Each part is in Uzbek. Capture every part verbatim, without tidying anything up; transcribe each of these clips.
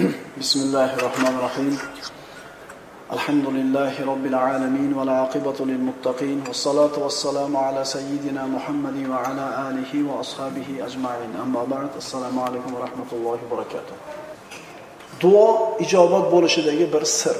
Bismillahirrahmanirrahim. Alhamdulillahi Rabbil alamin ve l'aqibatu lil muttaqin ve salatu vesselamu ala seyyidina Muhammedin ve ala alihi ve ashabihi ecmaîn. Amma ba'd. Assalomu alaykum ve rahmetullohi ve berekatuh. Duo ijobat bo'lishidagi bir sir.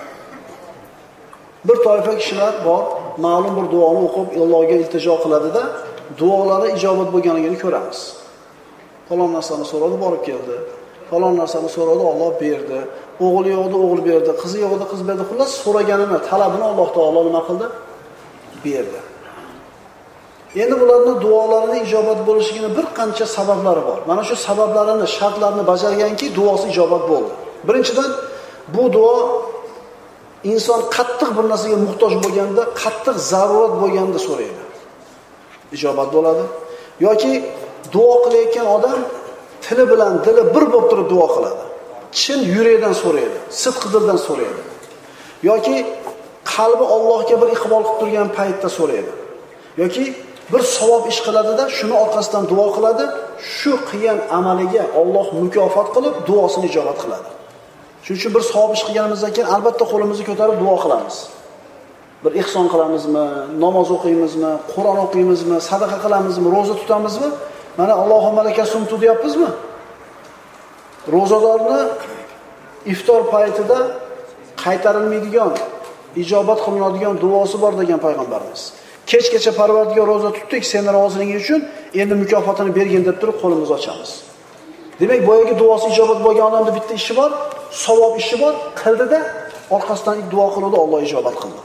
Bir toifa kishilar bor, ma'lum bir duoni o'qib Allohga iltijo qiladi-da, duolari ijobat bo'lganligini ko'ramiz. Falon narsani so'radi, borib keldi. Falon narsani so'radi, Alloh berdi. O'g'li yo'qdi, o'g'il berdi. Qizi yo'qdi, qiz berdi. Xullas, so'raganini, talabini Alloh taolo nima qildi? Berdi. Endi bularning duolarining ijobat bo'lishining bir qancha sabablari bor. Mana shu sabablarini, shartlarini bajarganki, duosi ijobat bo'ldi. Birinchidan, bu duo inson qattiq bir narsaga muhtoj bo'lganda, qattiq zarurat bo'lganda so'raydi. Ijobat bo'ladi. Yoki duo qilayotgan odam tili bilan dili bir bo'lib turib duo qiladi. Chin yurakdan so'raydi, sidq dildan so'raydi. Yoki qalbi Allohga bir iqbol qilib turgan paytda so'raydi. Yoki bir savob ish qiladi-da, shuni orqasidan duo qiladi, shu qilgan amaliga Alloh mukofot qilib duosini ijobat qiladi. Shuning uchun bir savob ish qilganimizdan keyin albatta qo'limizni ko'tarib duo qilamiz. Bir ihson qilamizmi, namoz o'qiymizmi, Qur'on o'qiymizmi, sadaqa qilamizmi, roza tutamizmi? Mana Allohumma laka sumtu deyapmizmi? Rozadorni iftor paytida qaytarilmaydigan, ijobat qilinadigan duosi bor degan payg'ambarimiz. Kechgacha Parvardigor roza tutdik, seni roziligingiz uchun endi mukofotini bergin deb turib qo'limizni ochamiz. Demak, boyagi duosi ijobat bo'lgan odamda bitta ishi bor, savob ishi bor, qildida orqasidan duo qildi, Alloh ijobat qildi.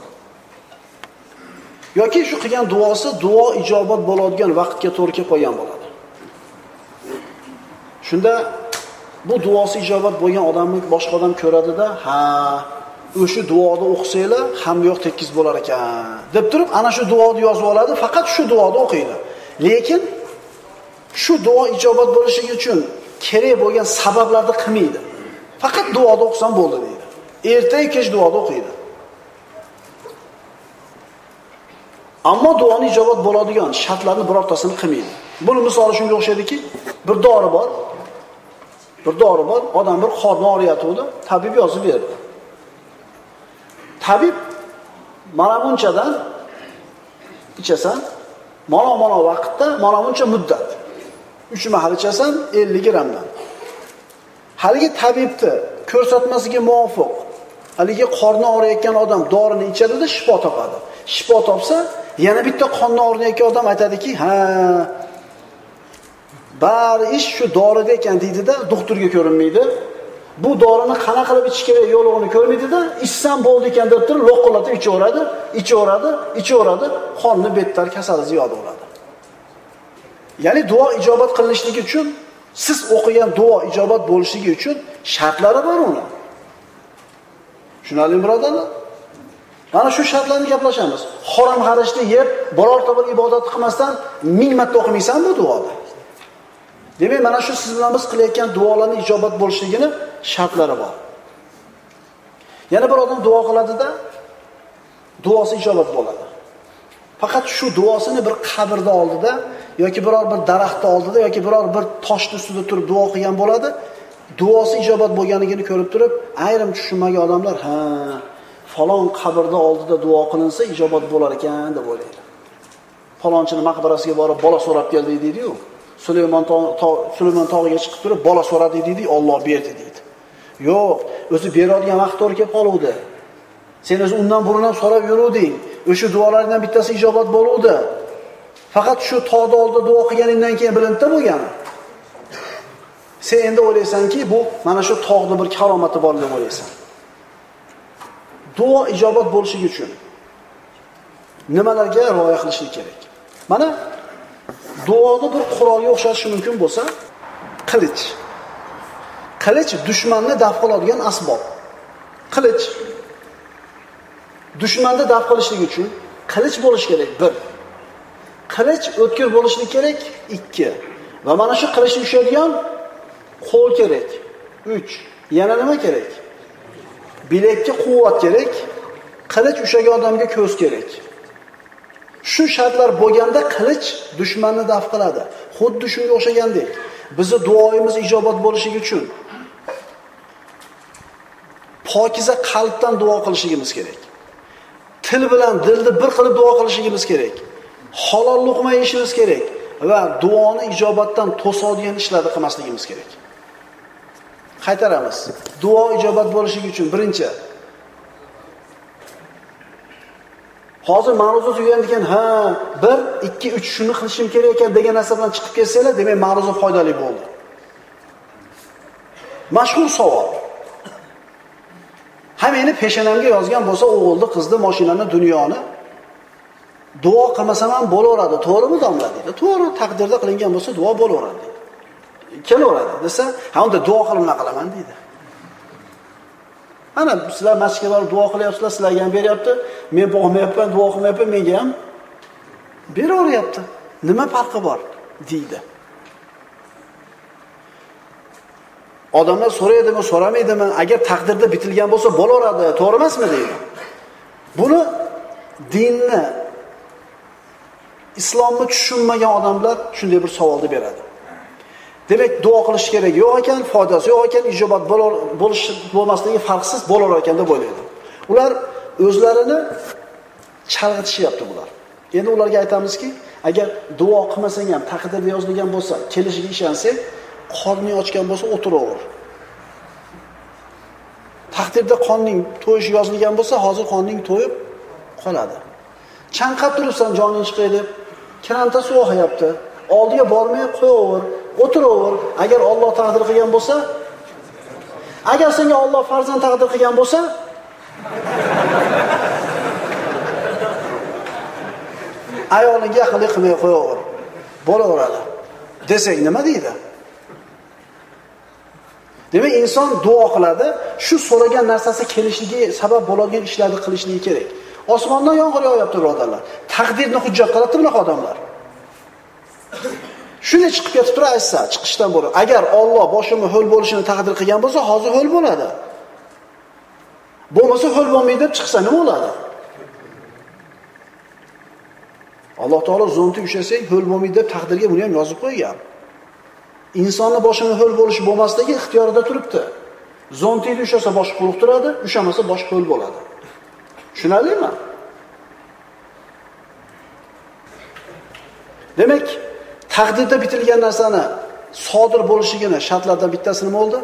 Yoki shu qilgan duosi duo ijobat bo'ladigan vaqtga to'g'ri kelib qolgan bo'ladi. Shunda bu duosi ijobat bo'lgan odamni boshqa odam ko'radi-da, ha, o'sha duoni o'qisanglar ham yo'q tekis bo'lar ekan deb turib, ana shu duoni yozib oladi, faqat shu duoni o'qiydi. Lekin shu duo ijobat bo'lishi uchun kerak bo'lgan sabablarni qilmaydi. Faqat duoni o'qisam bo'ldi deydi. Ertaga kech duoni o'qiydi. Ammo duoni ijobat bo'ladigan shartlarni birortasini qilmaydi. Buni misoli shunga o'xshaydiki, bir dori bor. Bir dori bor, odam bir qorni og'riyotdi, tabib yozib berdi. Tabib mana bunchadan ichasan, mana mana vaqtda, mana buncha muddat. uch mahal ichasan ellik grammdan. Haligi tabibni ko'rsatmasiga muvofiq, haligi qorni og'riyotgan odam dorini ichadi-da, shifo topadi. Shifo topsa, yana bitta qorni og'riyotgan odam aytadiki, ha, bari ish shu dorida ekan deydi-da, doktorga ko'rinmaydi. Bu dorini qanaqa qilib ichish kerak yo'lig'ini ko'rmaydi-da, ichsam bo'ldi ekan deb turib loqillatib ichaveradi, ichaveradi, ichaveradi, qonni bettar kasali ziyoda bo'ladi. Ya'ni duo ijobat qilinishligi uchun, siz o'qigan duo ijobat bo'lishligi uchun shartlari bor uni. Tushunarlimi, birodarlar? Mana shu shartlarni gaplashamiz. Harom xarishni yeb, birorta bir ibodat qilmasdan ming marta o'qimaysan bu duoni. Demak, mana shu siz bilan biz qilayotgan duolarning ijobat bo'lishligini shartlari bor. Yana bir odam duo qiladi-da, duosi ijobat bo'ladi. Faqat shu duosini bir qabrda oldida yoki biror bir daraxtda oldida yoki biror bir toshning ustida turib duo qilgan bo'ladi. Duosi ijobat bo'lganligini ko'rib turib, ayrim tushunmagan odamlar, ha, falon qabrda oldida duo qilinsa ijobat bo'lar ekan deb o'ylaydi. Falonchining maqbarasiga borib bola so'rab keldi deydi-yu. Sulaymon tog' Sulaymon tog'iga chiqib turib bola so'radi deydi, Alloh berdi deydi. Yo'q, o'zi beradigan vaqt to'g'ri kelib qoluvdi. Sen o'zi undan burun ham so'rab yuruvding. O'sha duolardan bittasi ijobat bo'luvdi. Faqat shu tog'da oldida duo qilganingdan keyin bilindi bo'lgan. Sen endi o'ylaysanki, bu mana shu tog'da bir karomati bor deb o'ylaysan. Duo ijobat bo'lishi uchun nimalarga rioya qilishlik kerak? Mana duoni bir qurolga o'xshatish mumkin bo'lsa, qilich. Qilich dushmanni daf qiladigan asbob. Qilich dushmanni daf qilishlik uchun qilich bo'lish kerak. bir. Qilich o'tkir bo'lishi kerak. ikki. Va mana shu qilichni ushlaydigan qo'l kerak. uch. Yana nima kerak? Bilakka quvvat kerak. Qilich ushlagan odamga ko'z kerak. Shu shartlar bo'lganda qilich dushmanni daf qiladi. Xuddi shunga o'xshagandek, bizni duoyimiz ijobat bo'lishi uchun pokiza qalbdan duo qilishimiz kerak. Til bilan dilni bir qilib duo qilishimiz kerak. Halol luqma yeyishimiz kerak va duoni ijobatdan to'sadigan ishlarni qilmasligimiz kerak. Qaytaramiz. Duo ijobat bo'lishi uchun birinchi hozir ma'ruza tugagan ekan, ha, bir, ikki, uch shuni qilishim kerak ekan degan narsa bilan chiqib kelsanglar, demak ma'ruza foydali bo'ldi. Mashhur savol. Ha, meni peshonamga yozgan bo'lsa o'g'ilni, qizni, mashinani, dunyoni duo qilmasam ham bo'laveradi, to'g'rimi domla dedi. To'g'ri, taqdirda qilingan bo'lsa duo bo'laveradi dedi. Kelaveradi desa, ha unda duo qilib qilaman dedi. Ana sizlar masjidga borib duo qilyapsizlar, sizlarga ham beryapti. Men bo'lmayapman, duo qilmayapman, menga ham beraveryapti. Nima farqi bor deydi. Odamlar so'raydimi, so'ramaydimi? Agar taqdirda bitilgan bo'lsa bo'laveradi, to'g'ri emasmi deydi. Buni dinni, islomni tushunmagan odamlar shunday bir savolni beradi. Demak, duo qilish kerak yo'q ekan, foydasi yo'q ekan, ijobat bo'lish bo'lmasligi farqsiz bo'lar ekan deb o'ylaydi. Ular o'zlarini chalg'itishyapti bular. Endi ularga aytamizki, agar duo qilmasang ham taqdirda yozilgan bo'lsa, kelishiga ishonsang, qorning ochgan bo'lsa o'tiraver. Taqdirda qorning to'yishi yozilgan bo'lsa, hozir qorning to'yib qoladi. Chanqab turibsan, joning chiqay deb, kiranta so'g'ayapti. Oldiga bormay qo'yaver, o'tiraver. Agar Alloh taqdir qilgan bo'lsa, agar senga Alloh farzand taqdir qilgan bo'lsa, ayolingga yaqinlik qilmay qo'yaver. Bo'laveradi. Desak nima deydi? Demak, inson duo qiladi, shu so'ragan narsasi kelishligi sabab bo'ladigan ishlarni qilishligi kerak. Osmondan yomg'ir yog'yapti, birodarlar. Taqdirni hujjat qiladi bunaqa odamlar. Shuni chiqib ketib turib aytsa, chiqishdan bo'lib, agar Alloh boshimni ho'l bo'lishini taqdir qilgan bo'lsa, hozir ho'l bo'ladi. Bo'lmasa ho'l bo'lmaydi deb chiqsa nima bo'ladi? Alloh taolo zonti ushlasang, ho'l bo'lmaydi deb taqdirga buni ham yozib qo'ygan. Insonning boshini ho'l bo'lishi bo'lmasligi ixtiyorida turibdi. Zontini ushlasa boshi quruq turadi, ushamasa boshi ho'l bo'ladi. Tushunarlimi? Demak, taqdirda bitilgan narsani sodir bo'lishigini shartlardan bittasi nima bo'ldi?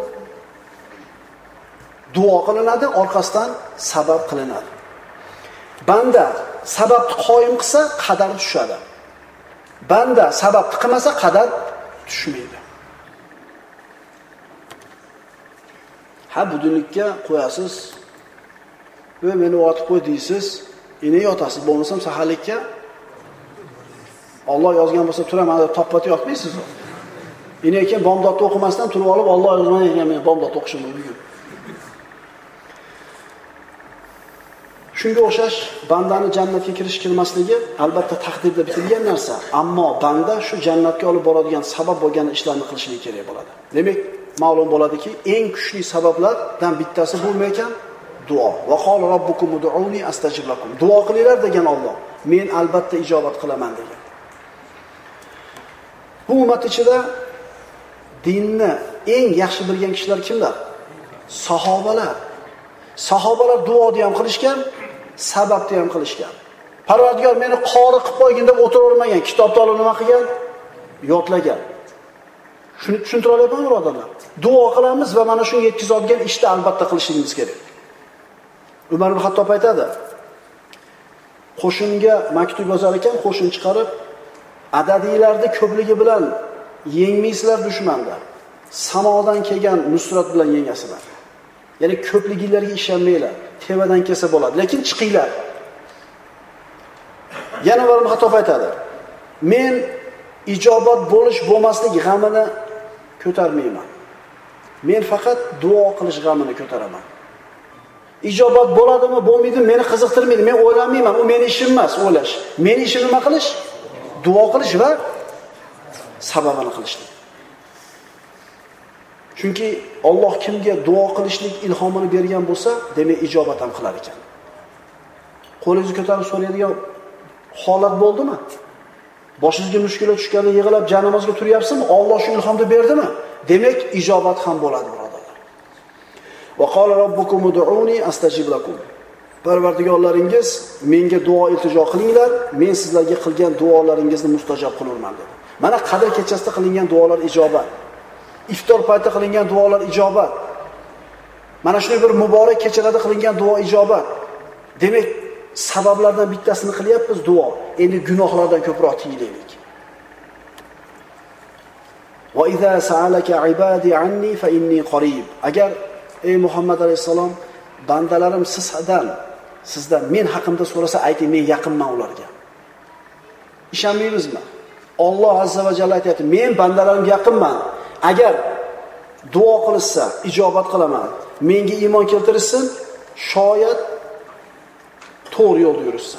Duo qilinadi, orqasidan sabab qilinadi. Banda sababni qoyim qilsa, qadar tushadi. Banda sababni qilmasa, qadar tushmaydi. Ha, budillikka qo'yasiz, va meni otib qo'y deysiz, ine yotasiz, bo'lmasam saharlikka Alloh yozgan bo'lsa turaman deb toppat yotmaysiz. Ine ekan bomdodni o'qimasdan turib olib Alloh yozgan ekan men bomdodni o'qishim bugun. Shunga o'xshash bandani jannatga kirish kirmasligi albatta taqdirda bitilgan narsa, ammo banda shu jannatga olib boradigan sabab bo'lgan ishlarni qilishligi kerak bo'ladi. Demak, ma'lum bo'ladiki, eng kuchli sabablardan bittasi bu ekan duo. Va qala robbukum ud'uni astajib lakum. Duo qilinglar degan Alloh, men albatta ijobat qilaman degan. Bu ummat ichida dinni eng yaxshi bilgan kishilar kimlar? Sahobalar. Sahobalar duoni ham qilishgan, sababni ham qilishgan. Parvardigor meni qori qilib qo'ygin deb o'tiravermagan, kitobda olib nima qilgan? Yodlagan. Shuni tushuntira olyapmanmi, birodarlar? Duo qilamiz va mana shunga yetkazadigan ishni albatta qilishimiz kerak. Umar ibn Xattob aytadi, qo'shinga maktub yozar ekan, qo'shin chiqarib, adadiylarni ko'pligi bilan yengmaysizlar dushmanda. Samodan kelgan nusrat bilan yengasizlar. Ya'ni ko'pliginglarga ishonmanglar. Tevadan kelsa bo'ladi, lekin chiqinglar. Yana Umar ibn Xattob aytadi, men ijobat bo'lish bo'lmaslik g'amini ko'tarmayman. Men faqat duo qilish g'amini ko'taraman. Ijobat bo'ladimi, bo'lmaydimi meni qiziqtirmaydi. Men o'ylamayman, u meni ishim emas o'ylash. Meni ishim nima qilish? Duo qilish va sababini qilishlik. Chunki Alloh kimga duo qilishlik ilhomini bergan bo'lsa, demak ijobat ham qilar ekan. Qo'lingizni ko'tarib so'raydigan holat bo'ldimi? Boshingizga mushkula tushganda yig'ilib janamozga turyapsizmi? Alloh shu ilhomni berdimi? Demak ijobat ham bo'ladi, birodarlar. Va qala robbukum ud'uni astajib lakum. Parvardigorlaringiz menga duo iltijo qilinglar, men sizlarga qilgan duolaringizni mustajob qilaman dedi. Mana qadr kechasida qilingan duolar ijobat. Iftor payti qilingan duolar ijobat. Mana shunday bir muborak kechalarda qilingan duo ijobat. Demak, sabablardan bittasini qilyapmiz duo. Endi gunohlardan ko'proq tiyilaylik. Va idza sa'alaka ibadi anni fa inni qarib. Agar ey Muhammad alayhisalom bandalarim sizdan, sizdan men haqimda so'rasa ayting, men yaqinman ularga. Ishonmaymizmi? Alloh azza va jalla aytayapti, men bandalarimga yaqinman. Agar duo qilsa, ijobat qilaman. Menga iymon keltirsin, shoyat to'g'ri yo'lda yursa.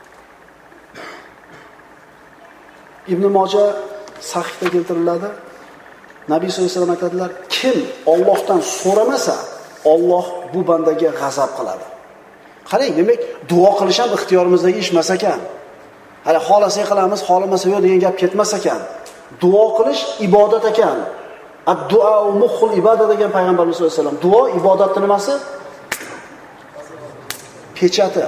Ibn Moja sahihda keltiriladi. Nabiy sollallohu alayhi vasallam aytadilar, kim Allohdan so'ramasa, Alloh bu bandaga g'azab qiladi. Qarang, demak, duo qilish ham ixtiyorimizdagi ish emas ekan. Hali xolasak qilamiz, xolamasa yo'q degan gap ketmas ekan. Duo qilish ibodat ekan. Ad-duo mukhul ibodat degan payg'ambarimiz sollallohu alayhi vasallam. Duo ibodatning nimasi? Pechati.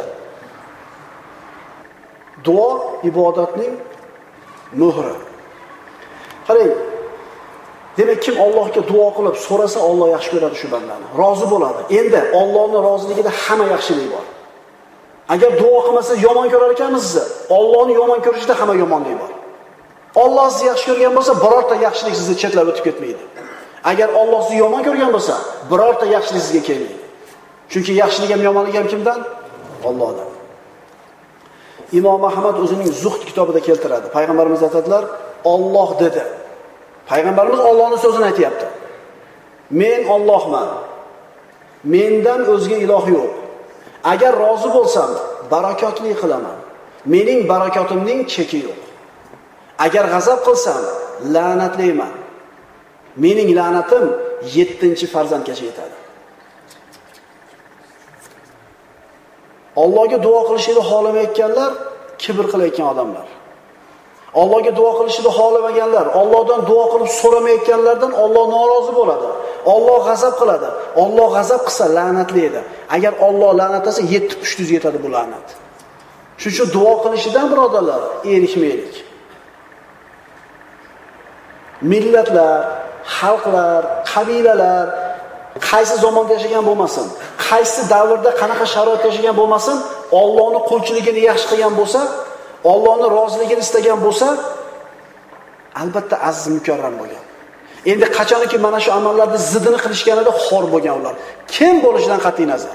Duo ibodatning muhri. Qarang, demak, kim Allohga duo qilib so'rasa, Alloh yaxshi ko'radi shu bandani. Rozi bo'ladi. Endi Allohning roziligida hamma yaxshilik bor. Agar duo qilmasa yomon ko'rar ekanmiz sizni, Allohning yomon ko'rishida hamma yomonlik bor. Alloh sizni yaxshi ko'rgan bo'lsa, birorta yaxshilik sizni chetlab o'tib ketmaydi. Agar Alloh sizni yomon ko'rgan bo'lsa, birorta yaxshilik sizga kelmaydi. Chunki yaxshilik ham yomonlik ham kimdan? Allohdan. Imom Ahmad o'zining Zuhd kitobida keltiradi. Payg'ambarimiz aytadilar, Alloh dedi. Payg'ambarimiz Allohning so'zini aytayapti. Men Allohman. Mendan o'zga iloh yo'q. Agar rozi bo'lsam, barakotli qilaman. Mening barakotimning cheki yo'q. Agar g'azab qilsam, la'natlayman. Mening la'natim yettinchi farzandgacha yetadi. Allohga duo qilishni xohlamayotganlar kibr qilayotgan odamlar. Allohga duo qilishni xohlamaganlar, Allohdan duo qilib so'ramayotganlardan Alloh norozi bo'ladi. Alloh g'azab qiladi. Alloh g'azab qilsa la'natlaydi. Agar Alloh la'natlasa yetti pushti yuz yetadi bu la'nat. Shuning uchun duo qilishidan birodarlar erishmaylik. Millatlar, xalqlar, qabilalar qaysi zamonda yashagan bo'lmasin, qaysi davrda qanaqa sharoitda yashagan bo'lmasin, Allohning qulchiligini yaxshi qilgan bo'lsa, Allohning roziligini istagan bo'lsa, albatta aziz mukarram bo'lgan. Endi qachonki mana shu amallarni ziddini qilishganida xor bo'lgan ular. Kim bo'lishidan qat'iy nazar.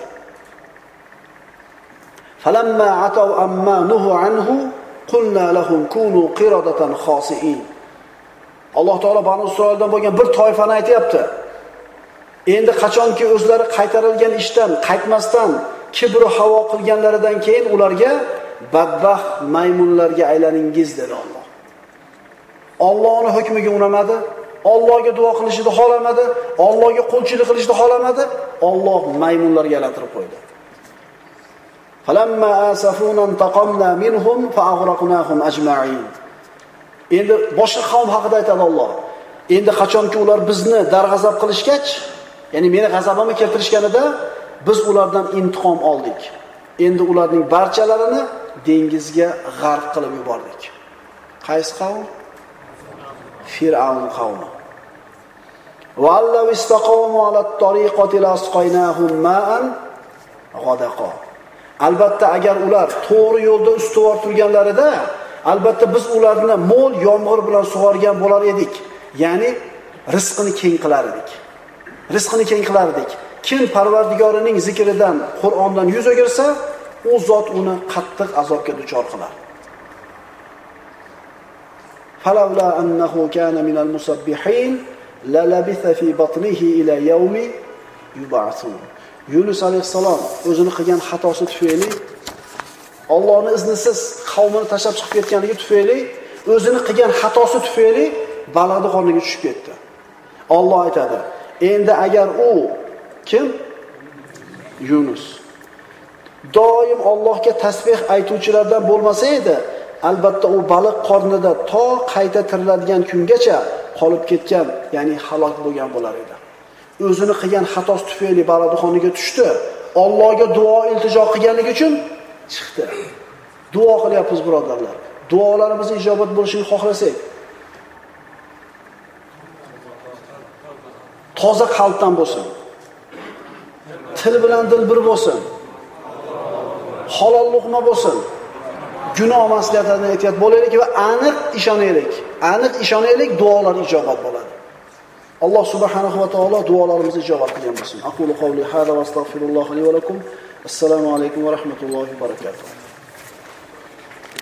Falamma ataw amma nuhu anhu qulna lahum kunu qiradatan khasiin. Alloh taolo Bani Isroildan bo'lgan bir toifani aytayapti. Endi qachonki o'zlari qaytarilgan ishdan qaytmasdan kibr va havo qilganlaridan keyin ularga badbaxt maymunlarga aylaningiz dedi Alloh. Allohning hukmiga unamadi, Allohga duo qilishni xohlamadi, Allohga qulchilik qilishni xohlamadi, Alloh maymunlarga aylantirib qo'ydi. Falamma asafuna taqamna minhum fa'aghraqnahum ajma'in. Endi boshqa qavm haqida aytadi Alloh. Endi qachonki ular bizni darg'azab qilishgach, ya'ni meni g'azabimni keltirishganida biz ulardan intiqom oldik. Endi ularning barchalarini dengizga g'arq qilib yubordik. Qaysi qavm? Fir'avn qavmi. Vallav istaqomu alat tariqati lasqaynahum ma'an ghadaqa. Albatta agar ular to'g'ri yo'lda ustuvor turganlarida, albatta biz ularni mo'l yomg'ir bilan sug'organ bo'lar edik. Ya'ni rizqini keng qilar edik. Rizqini keng qilar edik. Kim Parvardigorining zikridan, Qur'ondan yuz o'girsa, u zot uni qattiq azobga duchor qilar. Falawla annahu kana minal musabbihin la labitha fi batnihi ila yawmi yub'athun. Yunus alayhisalom o'zini qilgan xatosi tufayli, Allohning iznisiz qavmini tashlab chiqib ketganligi tufayli, o'zini qilgan xatosi tufayli baliqning qorniga tushib ketdi. Alloh aytadi: "Endi agar u kim? Yunus doim Allohga tasbih aytuvchilardan bo'lmasa edi, albatta u baliq qornida to qayta tiriladigan kungacha qolib ketgan, ya'ni halok bo'lgan bo'lar edi." o'zini qilgan xatosi tufayli baraduxonaga tushdi. Allohga duo iltijo qilganligi uchun chiqdi. Duo qilyapmiz birodarlar. Duolarimiz ijobat bo'lishini xohlasak, toza qalbdan bo'lsin. Til bilan dil bir bo'lsin. Halol luqma bo'lsin. Gunoh maslahatlardan ehtiyot bo'laylik va aniq ishonaylik. Aniq ishonaylik, duolar ijobat bo'ladi. Alloh subhanahu va taolo duolarimizni ijobat qilgan bo'lsin. Aqulu qawli hada va astagfirulloh li va lakum. Assalomu alaykum va rahmatullohi va barakatuh.